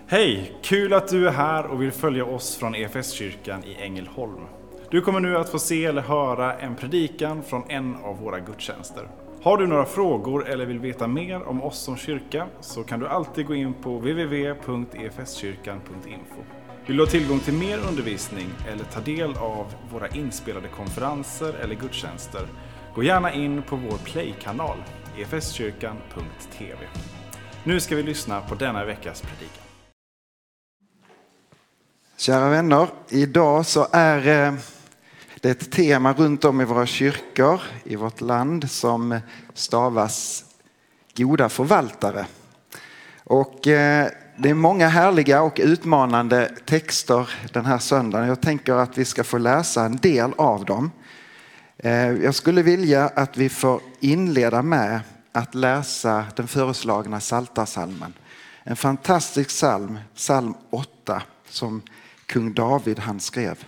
Hej! Kul att du är här och vill följa oss från EFS-kyrkan i Ängelholm. Du kommer nu att få se eller höra en predikan från en av våra gudstjänster. Har du några frågor eller vill veta mer om oss som kyrka så kan du alltid gå in på www.efskyrkan.info. Vill du ha tillgång till mer undervisning eller ta del av våra inspelade konferenser eller gudstjänster, gå gärna in på vår play-kanal efskyrkan.tv. Nu ska vi lyssna på denna veckas predikan. Kära vänner, idag så är det ett tema runt om i våra kyrkor i vårt land som stavas goda förvaltare. Och det är många härliga och utmanande texter den här söndagen. Jag tänker att vi ska få läsa en del av dem. Jag skulle vilja att vi får inleda med att läsa den föreslagna Psaltarpsalmen. En fantastisk psalm, psalm 8, som kung David han skrev.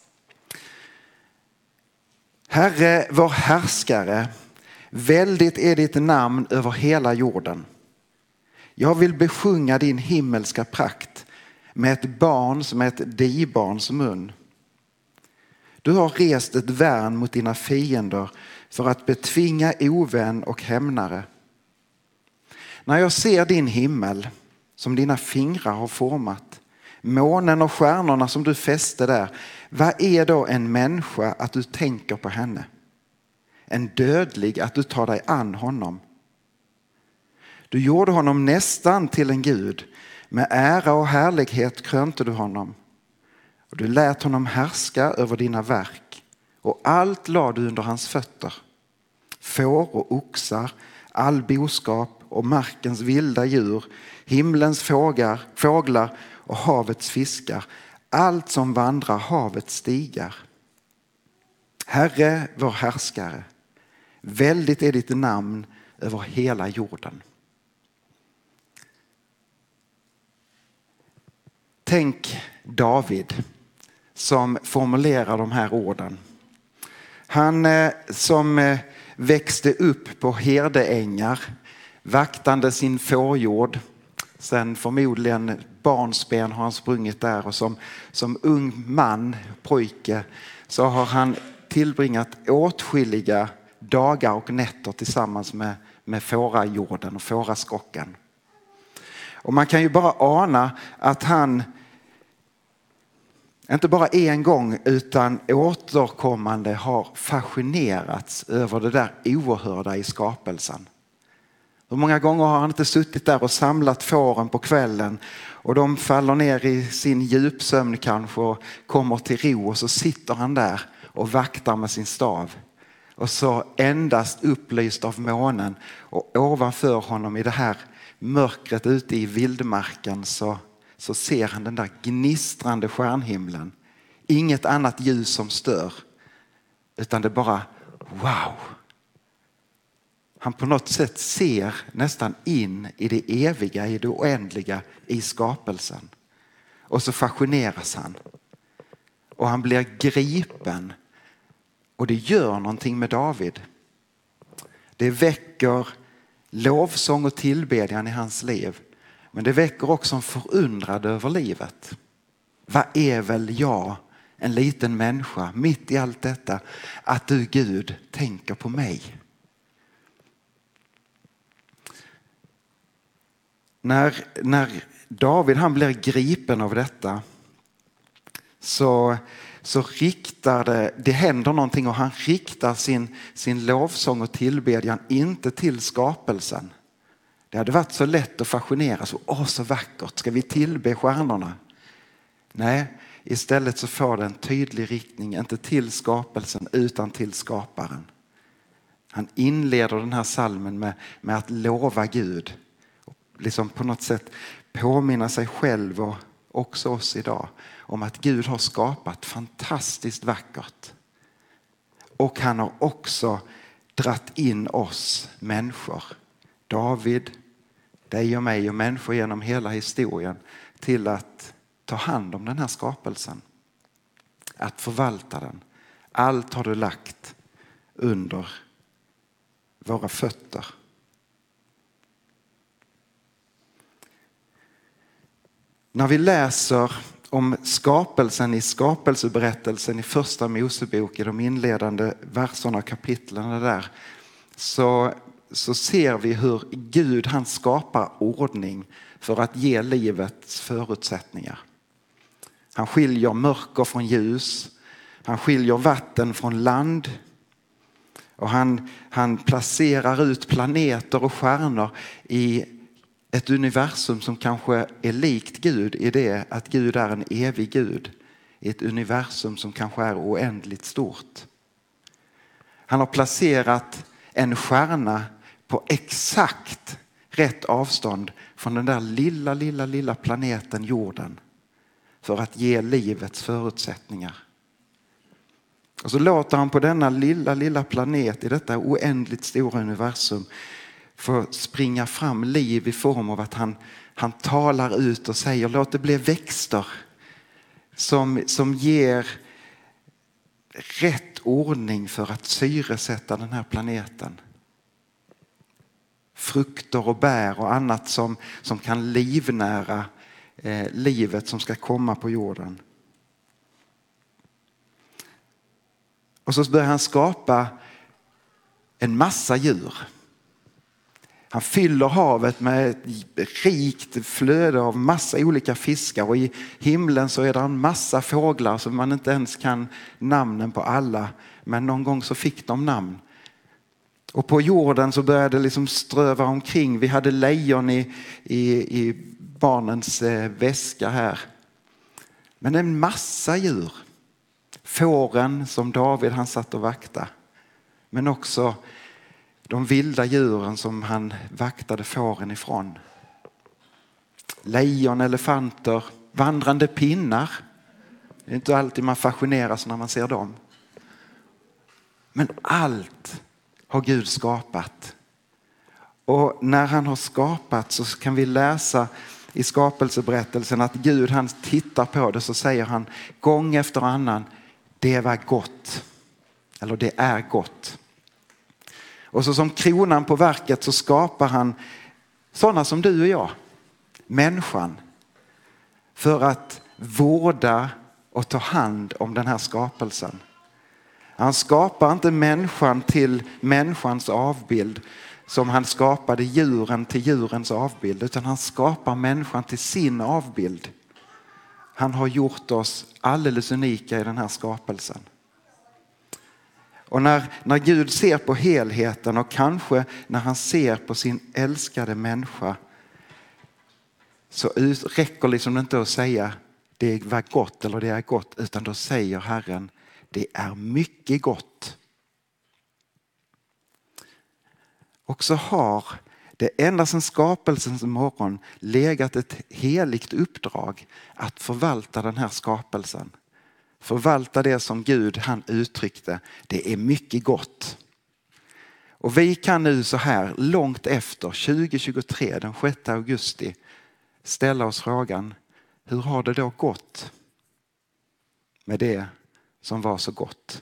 Herre, vår härskare, väldigt är ditt namn över hela jorden. Jag vill besjunga din himmelska prakt med ett barn som är ett dibarns mun. Du har rest ett värn mot dina fiender för att betvinga ovän och hämnare. När jag ser din himmel som dina fingrar har format, månen och stjärnorna som du fäste där, vad är då en människa att du tänker på henne? En dödlig att du tar dig an honom. Du gjorde honom nästan till en gud, med ära och härlighet krönte du honom. Och du lät honom härska över dina verk, och allt lade du under hans fötter. Får och oxar, all boskap och markens vilda djur, himlens fåglar och havets fiskar, allt som vandrar havets stigar. Herre, vår härskare, väldigt är ditt namn över hela jorden. Tänk David som formulerar de här orden. Han som växte upp på herdeängar, vaktande sin fårjord. Sen förmodligen barnsben har han sprungit där, och som ung man, pojke, så har han tillbringat åtskilliga dagar och nätter tillsammans med fårajorden och fåraskocken. Och man kan ju bara ana att han inte bara en gång utan återkommande har fascinerats över det där oerhörda i skapelsen. Hur många gånger har han inte suttit där och samlat fåren på kvällen och de faller ner i sin djupsömn kanske och kommer till ro, och så sitter han där och vaktar med sin stav. Och så endast upplyst av månen, och ovanför honom i det här mörkret ute i vildmarken så ser han den där gnistrande stjärnhimlen. Inget annat ljus som stör, utan det bara wow. Han på något sätt ser nästan in i det eviga, i det oändliga i skapelsen. Och så fascineras han. Och han blir gripen. Och det gör någonting med David. Det väcker lovsång och tillbedjan i hans liv. Men det väcker också en förundran över livet. Vad är väl jag, en liten människa, mitt i allt detta, att du Gud tänker på mig? När David han blir gripen av detta så riktar det händer någonting, och han riktar sin lovsång och tillbedjan inte till skapelsen. Det hade varit så lätt att fascineras. Så vackert, ska vi tillbe stjärnorna? Nej, istället så får det en tydlig riktning, inte till skapelsen utan till skaparen. Han inleder den här psalmen med att lova Gud. Liksom på något sätt påminna sig själv och också oss idag om att Gud har skapat fantastiskt vackert. Och han har också dratt in oss människor, David, dig och mig och människor genom hela historien, till att ta hand om den här skapelsen. Att förvalta den. Allt har du lagt under våra fötter. När vi läser om skapelsen i skapelseberättelsen i första Mosebok, i de inledande verserna och kapitlen där, så ser vi hur Gud han skapar ordning för att ge livets förutsättningar. Han skiljer mörker från ljus, han skiljer vatten från land och han placerar ut planeter och stjärnor i ett universum som kanske är likt Gud i det att Gud är en evig Gud. I ett universum som kanske är oändligt stort. Han har placerat en stjärna på exakt rätt avstånd från den där lilla planeten jorden. För att ge livets förutsättningar. Och så låter han på denna lilla planet i detta oändligt stora universum få springa fram liv i form av att han talar ut och säger låt det bli växter som ger rätt ordning för att syresätta den här planeten. Frukter och bär och annat som kan livnära livet som ska komma på jorden. Och så börjar han skapa en massa djur. Han fyller havet med ett rikt flöde av massa olika fiskar och i himlen så är det en massa fåglar som man inte ens kan namnen på alla, men någon gång så fick de namn. Och på jorden så började det liksom ströva omkring. Vi hade lejon i barnens väska här. Men en massa djur. Fåren som David han satt och vaktade. Men också de vilda djuren som han vaktade fåren ifrån. Lejon, elefanter, vandrande pinnar. Det är inte alltid man fascineras när man ser dem. Men allt har Gud skapat. Och när han har skapat så kan vi läsa i skapelseberättelsen att Gud han tittar på det så säger han gång efter annan det var gott. Eller det är gott. Och så som kronan på verket så skapar han sådana som du och jag. Människan. För att vårda och ta hand om den här skapelsen. Han skapar inte människan till människans avbild som han skapade djuren till djurens avbild. Utan han skapar människan till sin avbild. Han har gjort oss alldeles unika i den här skapelsen. Och när Gud ser på helheten och kanske när han ser på sin älskade människa så räcker liksom inte att säga det var gott eller det är gott, utan då säger Herren det är mycket gott. Och så har det ända sedan skapelsens morgon legat ett heligt uppdrag att förvalta den här skapelsen. Förvalta det som Gud han uttryckte. Det är mycket gott. Och vi kan nu så här långt efter 2023 den 6 augusti ställa oss frågan hur har det då gått med det som var så gott?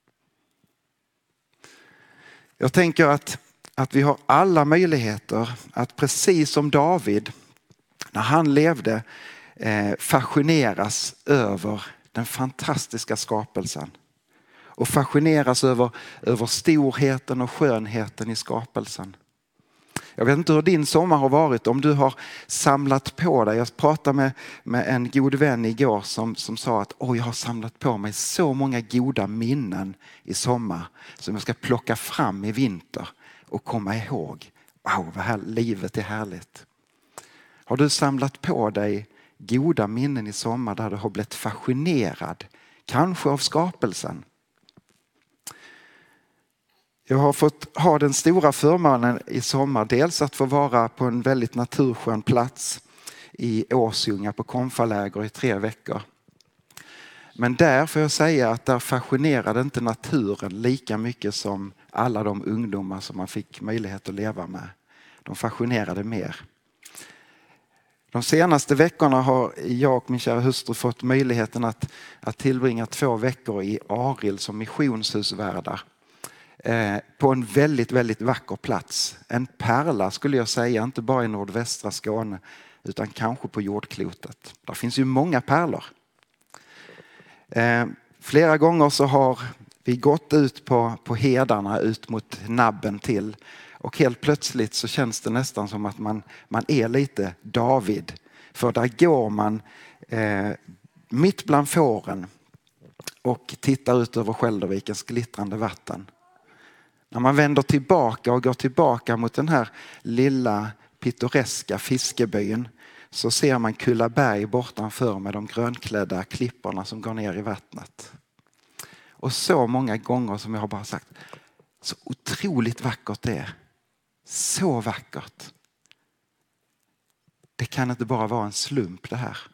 Jag tänker att vi har alla möjligheter att precis som David när han levde fascineras över den fantastiska skapelsen. Och fascineras över storheten och skönheten i skapelsen. Jag vet inte hur din sommar har varit. Om du har samlat på dig. Jag pratade med en god vän igår som sa att jag har samlat på mig så många goda minnen i sommar. Som jag ska plocka fram i vinter och komma ihåg. Wow, vad här, livet är härligt. Har du samlat på dig goda minnen i sommar där du har blivit fascinerad? Kanske av skapelsen. Jag har fått ha den stora förmånen i sommar. Dels att få vara på en väldigt naturskön plats i Åsjunga på konfaläger i 3 veckor. Men där får jag säga att där fascinerade inte naturen lika mycket som alla de ungdomar som man fick möjlighet att leva med. De fascinerade mer. De senaste veckorna har jag och min kära hustru fått möjligheten att tillbringa 2 veckor i Arild som missionshusvärdar. På en väldigt, väldigt vacker plats. En pärla skulle jag säga, inte bara i nordvästra Skåne utan kanske på jordklotet. Där finns ju många pärlor. Flera gånger så har vi gått ut på hedarna ut mot nabben till, och helt plötsligt så känns det nästan som att man är lite David. För där går man mitt bland fåren och tittar ut över Skäldervikens glittrande vatten. När man vänder tillbaka och går tillbaka mot den här lilla pittoreska fiskebyn så ser man Kullaberg bortanför med de grönklädda klipporna som går ner i vattnet. Och så många gånger som jag har bara sagt, så otroligt vackert det är. Så vackert. Det kan inte bara vara en slump det här.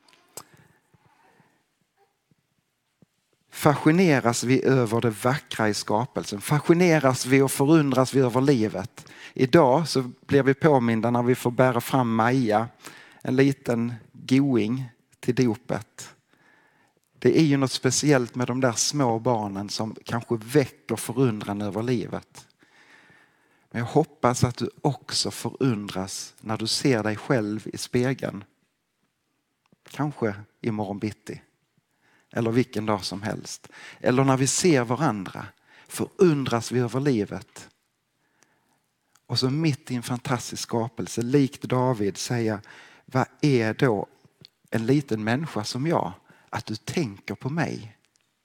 Fascineras vi över det vackra i skapelsen? Fascineras vi och förundras vi över livet? Idag så blir vi påminda när vi får bära fram Maja, en liten going till dopet. Det är ju något speciellt med de där små barnen som kanske väcker förundran över livet. Men jag hoppas att du också förundras när du ser dig själv i spegeln. Kanske imorgon bitti. Eller vilken dag som helst. Eller när vi ser varandra förundras vi över livet. Och så mitt i en fantastisk skapelse, likt David, säga: vad är då en liten människa som jag? Att du tänker på mig.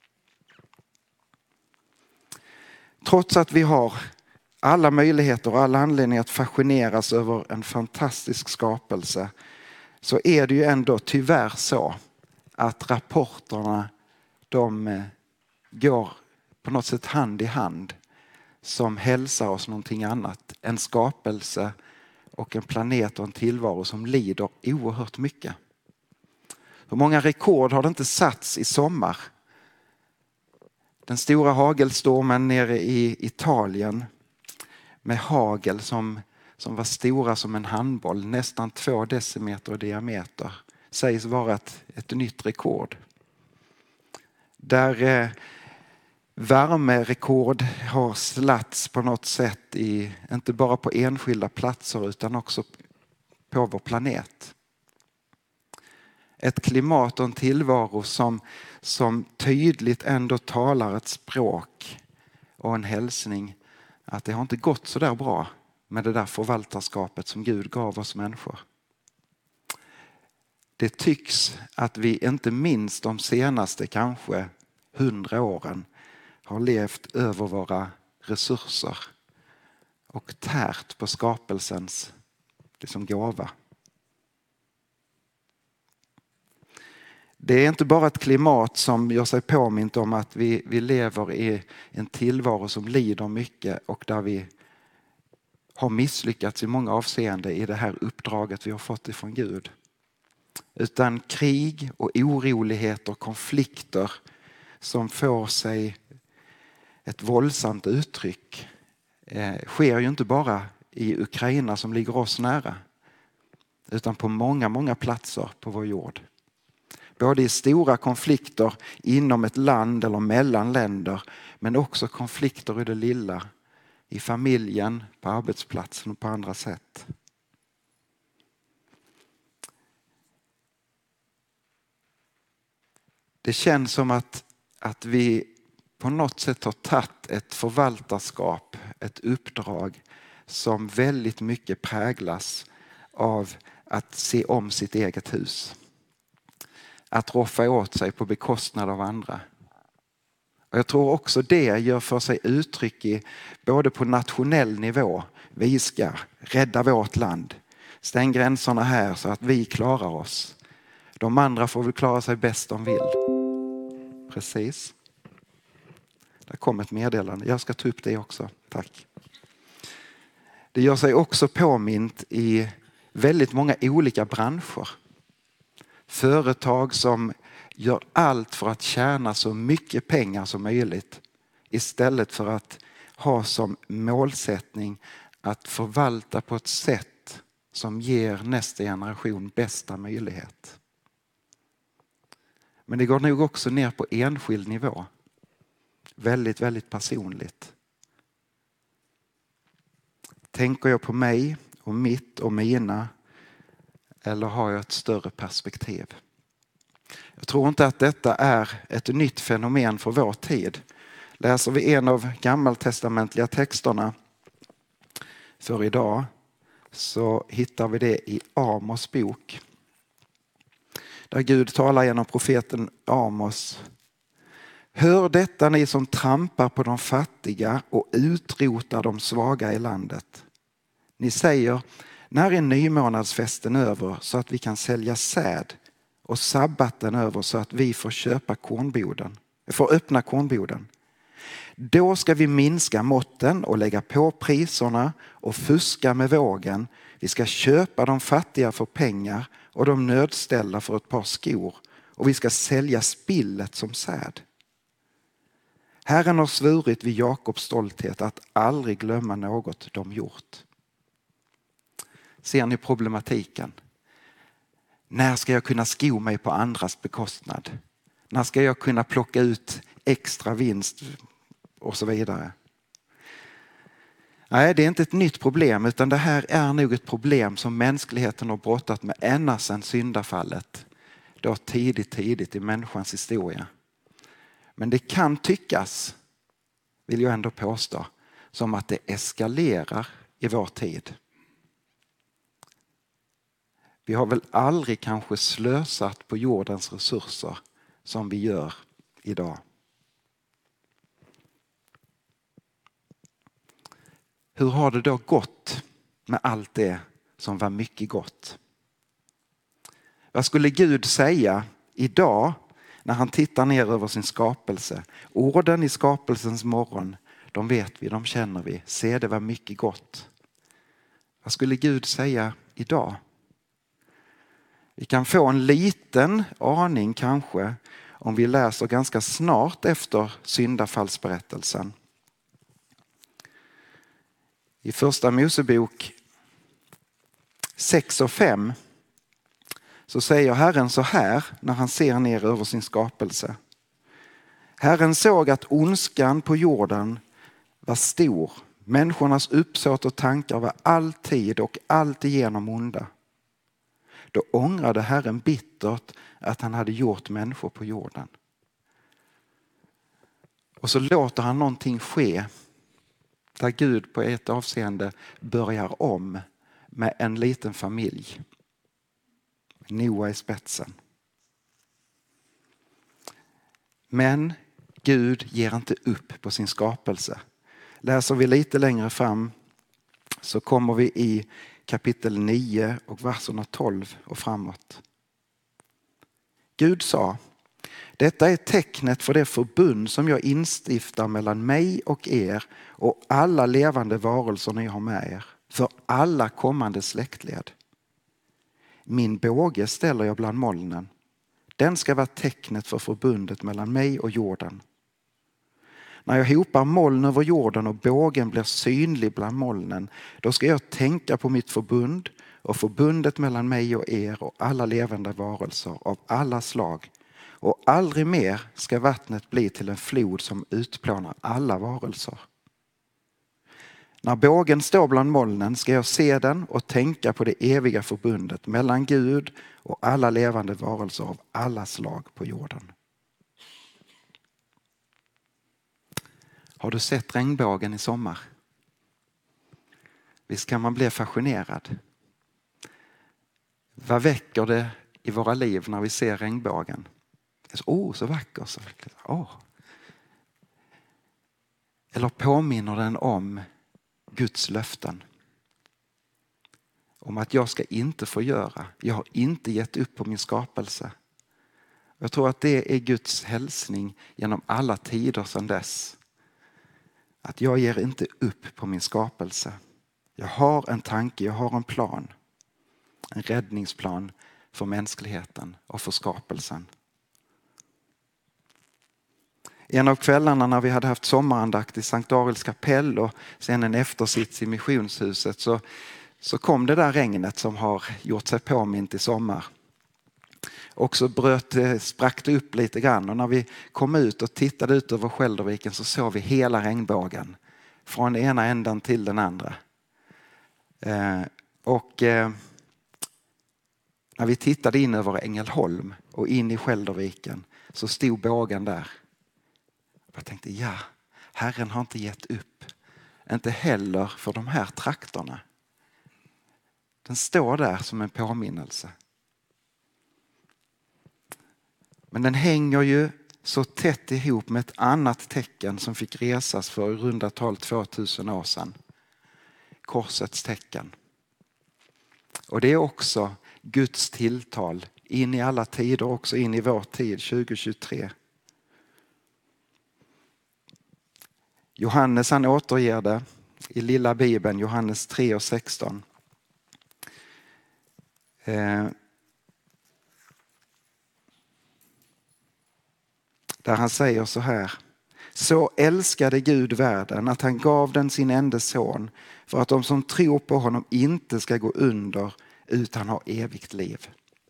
Trots att vi har alla möjligheter och alla anledningar att fascineras över en fantastisk skapelse, så är det ju ändå tyvärr så att rapporterna, de går på något sätt hand i hand, som hälsar oss någonting annat. En skapelse och en planet och en tillvaro som lider oerhört mycket. Hur många rekord har det inte satts i sommar? Den stora hagelstormen nere i Italien med hagel som var stora som en handboll, nästan 2 decimeter i diameter, sägs vara ett nytt rekord. Där värmerekord har slats på något sätt inte bara på enskilda platser utan också på vår planet. Ett klimat och en tillvaro som tydligt ändå talar ett språk och en hälsning att det har inte gått så där bra med det där förvaltarskapet som Gud gav oss människor. Det tycks att vi inte minst de senaste kanske 100 åren har levt över våra resurser och tärt på skapelsens gåva. Det är inte bara ett klimat som gör sig påmint om att vi lever i en tillvaro som lider mycket och där vi har misslyckats i många avseenden i det här uppdraget vi har fått ifrån Gud. Utan krig och oroligheter, konflikter som får sig ett våldsamt uttryck sker ju inte bara i Ukraina som ligger oss nära, utan på många, många platser på vår jord. Både i stora konflikter inom ett land eller mellan länder, men också konflikter i det lilla, i familjen, på arbetsplatsen och på andra sätt. Det känns som att vi på något sätt har tagit ett förvaltarskap, ett uppdrag som väldigt mycket präglas av att se om sitt eget hus. Att roffa åt sig på bekostnad av andra. Och jag tror också det gör för sig uttryck i både på nationell nivå. Vi ska rädda vårt land. Stäng gränserna här så att vi klarar oss. De andra får väl klara sig bäst de vill. Precis. Där kom ett meddelande. Jag ska ta upp det också. Tack. Det gör sig också påmint i väldigt många olika branscher. Företag som gör allt för att tjäna så mycket pengar som möjligt istället för att ha som målsättning att förvalta på ett sätt som ger nästa generation bästa möjlighet. Men det går nog också ner på enskild nivå. Väldigt, väldigt personligt. Tänker jag på mig och mitt och mina, Eller har jag ett större perspektiv? Jag tror inte att detta är ett nytt fenomen för vår tid. Läser vi en av gammaltestamentliga texterna för idag så hittar vi det i Amos bok. Där Gud talar genom profeten Amos. Hör detta ni som trampar på de fattiga och utrotar de svaga i landet. Ni säger, när är nymånadsfesten över så att vi kan sälja säd och sabbaten över så att vi får öppna kornboden. Då ska vi minska måtten och lägga på priserna och fuska med vågen. Vi ska köpa de fattiga för pengar och de nödställda för ett par skor. Och vi ska sälja spillet som säd. Herren har svurit vid Jakobs stolthet att aldrig glömma något de gjort. Ser ni problematiken? När ska jag kunna sko mig på andras bekostnad? När ska jag kunna plocka ut extra vinst och så vidare? Nej, det är inte ett nytt problem utan det här är nog ett problem som mänskligheten har brottat med ända sedan syndafallet. Då tidigt i människans historia. Men det kan tyckas, vill jag ändå påstå, som att det eskalerar i vår tid. Vi har väl aldrig kanske slösat på jordens resurser som vi gör idag. Hur har det då gått med allt det som var mycket gott? Vad skulle Gud säga idag när han tittar ner över sin skapelse? Orden i skapelsens morgon, de vet vi, de känner vi. Se, det var mycket gott. Vad skulle Gud säga idag? Vi kan få en liten aning kanske om vi läser ganska snart efter syndafallsberättelsen. I första Mosebok 6 och 5 så säger Herren så här när han ser ner över sin skapelse. Herren såg att ondskan på jorden var stor. Människornas uppsåt och tankar var alltid och alltigenom onda. Då ångrade Herren bittert att han hade gjort människor på jorden. Och så låter han någonting ske där Gud på ett avseende börjar om med en liten familj. Noa i spetsen. Men Gud ger inte upp på sin skapelse. Läser vi lite längre fram så kommer vi i kapitel 9 och verserna 12 och framåt. Gud sa, detta är tecknet för det förbund som jag instiftar mellan mig och er och alla levande varelser ni har med er, för alla kommande släktled. Min båge ställer jag bland molnen. Den ska vara tecknet för förbundet mellan mig och jorden. När jag hopar moln över jorden och bågen blir synlig bland molnen, då ska jag tänka på mitt förbund och förbundet mellan mig och er och alla levande varelser av alla slag. Och aldrig mer ska vattnet bli till en flod som utplånar alla varelser. När bågen står bland molnen ska jag se den och tänka på det eviga förbundet mellan Gud och alla levande varelser av alla slag på jorden. Har du sett regnbågen i sommar? Visst kan man bli fascinerad. Vad väcker det i våra liv när vi ser regnbågen? Så vacker. Eller påminner den om Guds löften? Om att jag ska inte få göra. Jag har inte gett upp på min skapelse. Jag tror att det är Guds hälsning genom alla tider sedan dess. Att jag ger inte upp på min skapelse. Jag har en tanke, jag har en plan. En räddningsplan för mänskligheten och för skapelsen. En av kvällarna när vi hade haft sommarandakt i Sankt Ariels kapell och sen en eftersits i missionshuset så kom det där regnet som har gjort sig påmint i sommar. Och så sprack det upp lite grann och när vi kom ut och tittade ut över Skälderviken så såg vi hela regnbågen från ena ändan till den andra. när vi tittade in över Ängelholm och in i Skälderviken så stod bågen där. Jag tänkte, ja, Herren har inte gett upp. Inte heller för de här trakterna. Den står där som en påminnelse. Men den hänger ju så tätt ihop med ett annat tecken som fick resas för i runda tal 2000 år sedan. Korsets tecken. Och det är också Guds tilltal in i alla tider, också in i vår tid 2023. Johannes han återger det i lilla Bibeln, Johannes 3:16. Där han säger så här: så älskade Gud världen att han gav den sin enda son för att de som tror på honom inte ska gå under utan ha evigt liv.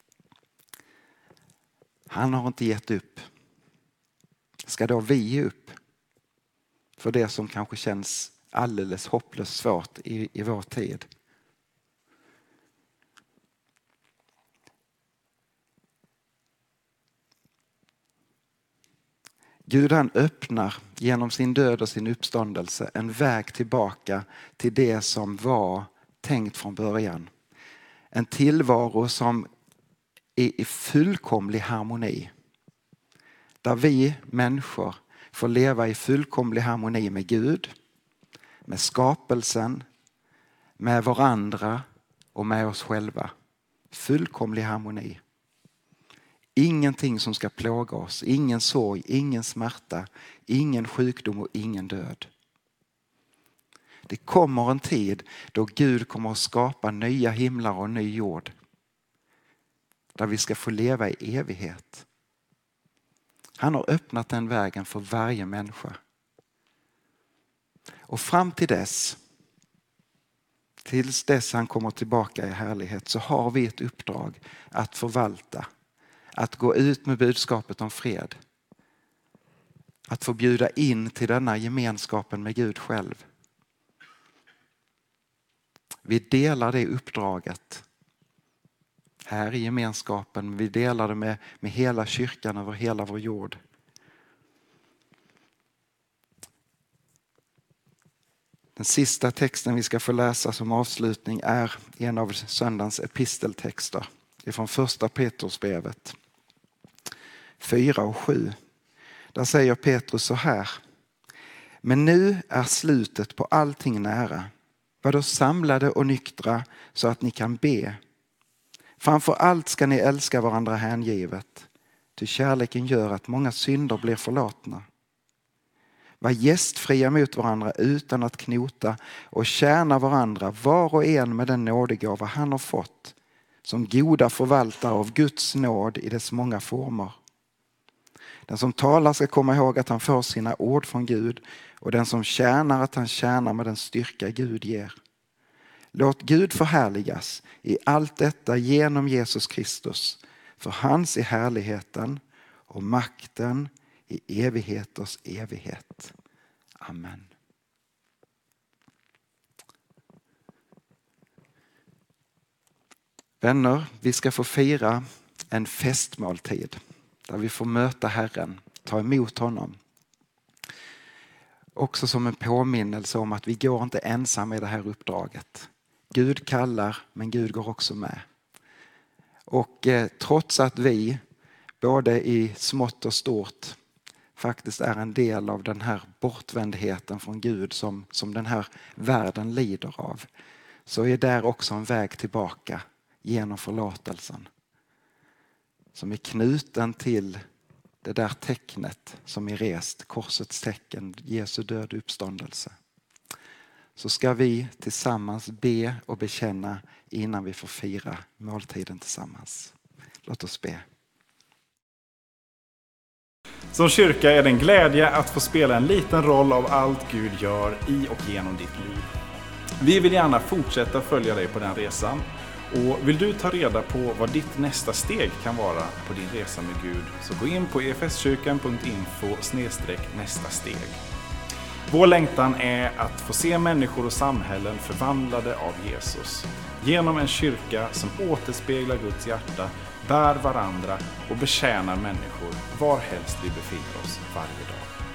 Han har inte gett upp. Ska då vi ge upp för det som kanske känns alldeles hopplöst svårt i vår tid? Gud han öppnar genom sin död och sin uppståndelse en väg tillbaka till det som var tänkt från början. En tillvaro som är i fullkomlig harmoni. Där vi människor får leva i fullkomlig harmoni med Gud, med skapelsen, med varandra och med oss själva. Fullkomlig harmoni. Ingenting som ska plåga oss, ingen sorg, ingen smärta, ingen sjukdom och ingen död. Det kommer en tid då Gud kommer att skapa nya himlar och ny jord. Där vi ska få leva i evighet. Han har öppnat den vägen för varje människa. Och fram till dess, tills dess han kommer tillbaka i härlighet, så har vi ett uppdrag att förvalta. Att gå ut med budskapet om fred. Att få bjuda in till denna gemenskapen med Gud själv. Vi delar det uppdraget här i gemenskapen. Vi delar det med hela kyrkan över hela vår jord. Den sista texten vi ska få läsa som avslutning är en av söndagens episteltexter. Det är från första Petrusbrevet 4:7. Där säger Petrus så här: men nu är slutet på allting nära. Var då samlade och nyktra så att ni kan be. Framför allt ska ni älska varandra hängivet. Ty kärleken gör att många synder blir förlåtna. Var gästfria mot varandra utan att knota och tjäna varandra var och en med den nådegåva han har fått. Som goda förvaltare av Guds nåd i dess många former. Den som talar ska komma ihåg att han får sina ord från Gud och den som tjänar att han tjänar med den styrka Gud ger. Låt Gud förhärligas i allt detta genom Jesus Kristus, för hans är härligheten och makten i evigheters evighet. Amen. Vänner, vi ska få fira en festmåltid där vi får möta Herren, ta emot honom. Också som en påminnelse om att vi går inte ensamma i det här uppdraget. Gud kallar, men Gud går också med. Och trots att vi, både i smått och stort, faktiskt är en del av den här bortvändheten från Gud som den här världen lider av, så är där också en väg tillbaka genom förlåtelsen. Som är knuten till det där tecknet som är rest, korsets tecken, Jesu död och uppståndelse. Så ska vi tillsammans be och bekänna innan vi får fira måltiden tillsammans. Låt oss be. Som kyrka är det en glädje att få spela en liten roll av allt Gud gör i och genom ditt liv. Vi vill gärna fortsätta följa dig på den resan. Och vill du ta reda på vad ditt nästa steg kan vara på din resa med Gud, så gå in på efskyrkan.info/nästa steg. Vår längtan är att få se människor och samhällen förvandlade av Jesus. Genom en kyrka som återspeglar Guds hjärta, bär varandra och betjänar människor var helst vi befinner oss varje dag.